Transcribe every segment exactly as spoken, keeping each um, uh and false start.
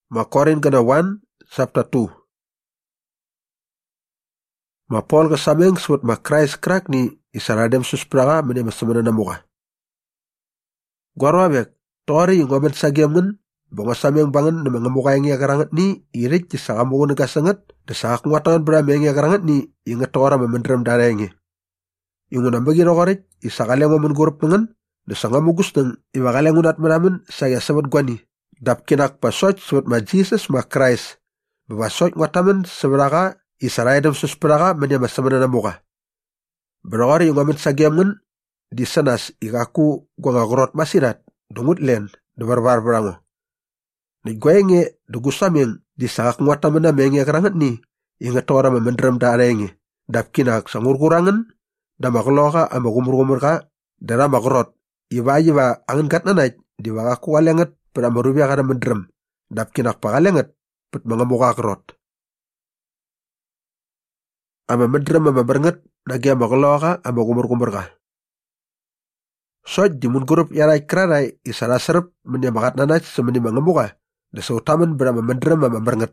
Makorin kana one chapter two. Ma Paul ka sameng suat ma Christ krak ni isaradem suspraga mene masamana namuka. Gwarwa bek tori yung gomen sagiamun bonga sameng bangan na mga mukha yung yakarangat ni irit di saka muko nagasangat da saka kungatangan brame yung yakarangat ni yung tora mamandram dara yung yung unambagi rokorit isakaleng mamangurup ngan da saka mugus ng iwakaleng unat manaman saya sabat gwani. Dap kinak pasot suat ma Jesus ma Christ babasot ngataman sabaraka Israedam suspraga manya masamana na muka. Berokari yung amin sagiamun di sanas ikaku gua ngagorot masirat dungut len dabarbar berango. Nigwenge dugusaming di sakak ngwataman na mengi akarangat ni ingat tora mamandram da arengi. Dap kinak sangur kurangan da makloka ama gumur-gumur ka dara makrot iba iba angin kat nanay di wakaku alengat pada marubia kada mendram dap kinak pakalengat put mga muka kerot. Ama mendram ama berenget nagi ama keloka ama gumur-gumur ka. Soj di mun gurup yarai krarai isara serep menya makat nanay semeni mga muka da sautaman berama mendram ama berenget.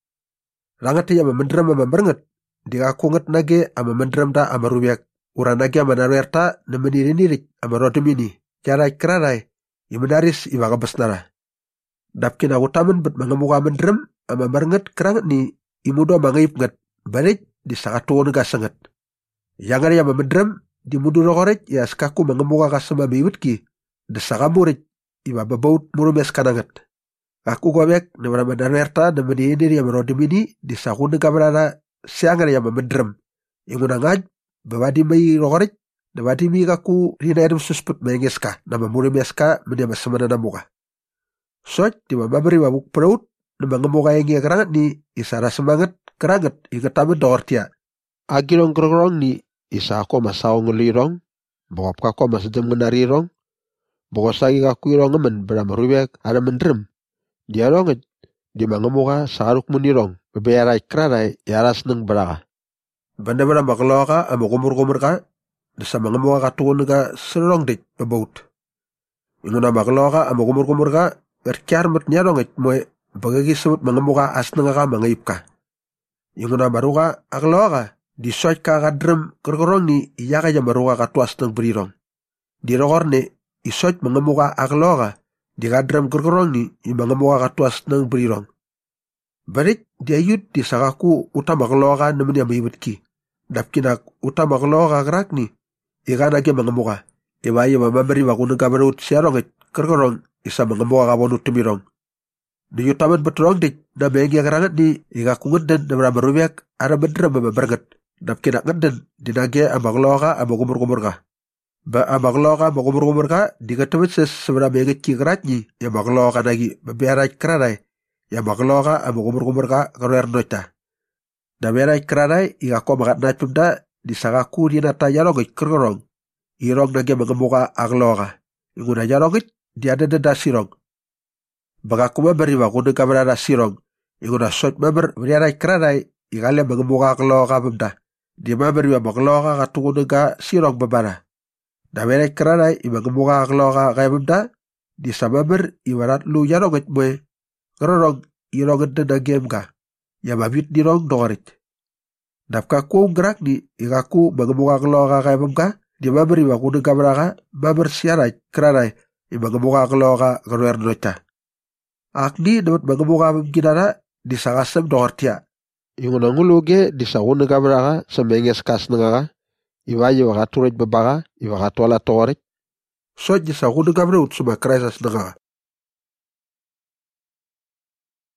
Rangat ya ama mendram ama berenget di kakunget nagi ama mendram da ama rubiak uran nagi ama narwerta na meniri-nirik ama rodemini yarai krarai imenaris iwaga besnara. Dap kina utaman bet mga muka mendram ama berenget kerangat ni imudo mangayip ngat balik di sakatuon nga sangat. Yang ada yang memendram di mudu rokoret ya sekaku mengemuka kasama biwit ki da sakamurit iba babaut murumes kanangat. Aku gobek na maramadan werta na meniri yang merodim ini di sakun nga berada siang ada yang memendram. Yang unangaj babadi may rokoret na badi mi kaku rina edem susput mengeska na mamurumeska menya masamana na muka. Soj di mamabari wabuk peraut na mengemuka yang kerangat ni isara semangat kerangat ikataman dortia. Agirong kerong ni isa ako masaw ngulirong, bokap kako masadam nganarirong, bokosagi kaku irong ngaman beramarubek ada mendrem. Dia ronget di mangemuka saruk munirong, bebeyaray kraray yaras nang baraka. Banda bara makaloka ama gumur-gumur ka, dasa mangemuka katuon nga serong dit babaut. Inguna makaloka ama gumur-gumur ka, berkiarmat niya ronget moe bagagisabot mangemuka asnang ka mangayip ka. Yung na maruka akloka di soy ka kadrem kerkorong ni iya kaya maruka katuas ng berirong. Di rokor ni isoy mga muka akloka di kadrem kerkorong ni yung mga muka katuas ng berirong. Barit di ayud di sakaku utama akloka naman yung maibit ki. Dap kinak utama akloka kerak ni ikan lagi mga muka. Iba yung mamamari wakun nagkabarut siya rongit kerkorong isa mga muka kawanut tumirong. Di utaman betrong dik na mengi akarangat ni ikakungan dan na marabarubiak ara bedram mabarangat. Dap kinak ngandan dinagi abang loka abang kumur-kumur ka. Ba abang loka abang kumur-kumur ka di katamat sa sabara mengi kikarat ni ya abang loka nagi mabiaray kraray ya abang loka abang kumur-kumur ka karuer noita. Na meray kraray ikako makat natpumda di sakaku di nata yarongit kerorong. Irong nagi mga muka ang loka. Inguna yarongit di ada dada sirong. Baka kumabari wako ng kamarara sirong. Inguna sot mabar mariaray kraray ikali mga muka ang loka bumda. Di mabari wa makloka katungo nga sirong babara. Nameray kraray imang muka ang loka kaya bumda. Di sa mabar iwarat lu yarongit mo eh. Karorong irongit na nagyem ka. Yamabit ni rong dorit. Napka kong gerak ni ikaku mga muka ang loka kaya bumda. Di mabari wako ng kamaraka mabar siyaray kraray imang muka ang loka karuer noita. Akni dapat mga muka mungkinara di sakasam doortia. Yung nanguluge di sa una kabaraka sa menges kas na nga iwa yung wakaturit babaka iwa katwala torit. So di sa una kabarut sumakresas na nga.